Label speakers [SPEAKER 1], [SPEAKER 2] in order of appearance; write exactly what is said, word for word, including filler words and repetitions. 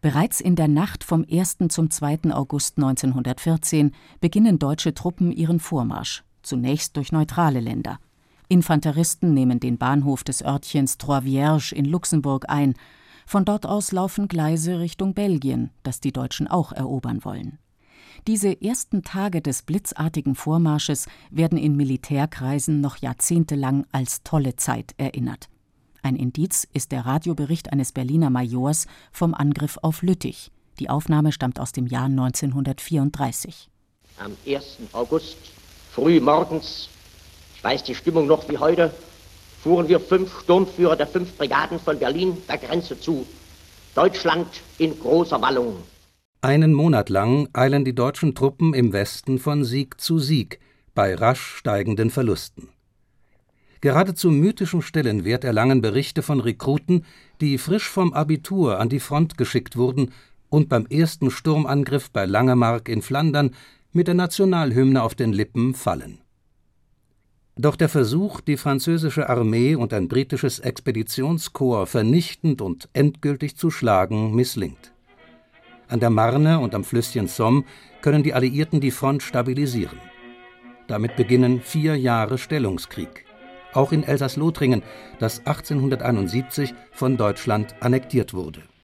[SPEAKER 1] Bereits in der Nacht vom ersten zum zweiten August neunzehnhundertvierzehn beginnen deutsche Truppen ihren Vormarsch, zunächst durch neutrale Länder. Infanteristen nehmen den Bahnhof des Örtchens Trois Vierges in Luxemburg ein. Von dort aus laufen Gleise Richtung Belgien, das die Deutschen auch erobern wollen. Diese ersten Tage des blitzartigen Vormarsches werden in Militärkreisen noch jahrzehntelang als tolle Zeit erinnert. Ein Indiz ist der Radiobericht eines Berliner Majors vom Angriff auf Lüttich. Die Aufnahme stammt aus dem Jahr neunzehnhundertvierunddreißig.
[SPEAKER 2] Am ersten August, früh morgens, ich weiß die Stimmung noch wie heute, fuhren wir fünf Sturmführer der fünf Brigaden von Berlin der Grenze zu. Deutschland in großer Wallung.
[SPEAKER 3] Einen Monat lang eilen die deutschen Truppen im Westen von Sieg zu Sieg, bei rasch steigenden Verlusten. Geradezu mythischen Stellenwert erlangen Berichte von Rekruten, die frisch vom Abitur an die Front geschickt wurden und beim ersten Sturmangriff bei Langemark in Flandern mit der Nationalhymne auf den Lippen fallen. Doch der Versuch, die französische Armee und ein britisches Expeditionskorps vernichtend und endgültig zu schlagen, misslingt. An der Marne und am Flüsschen Somme können die Alliierten die Front stabilisieren. Damit beginnen vier Jahre Stellungskrieg. Auch in Elsass-Lothringen, das achtzehnhunderteinundsiebzig von Deutschland annektiert wurde.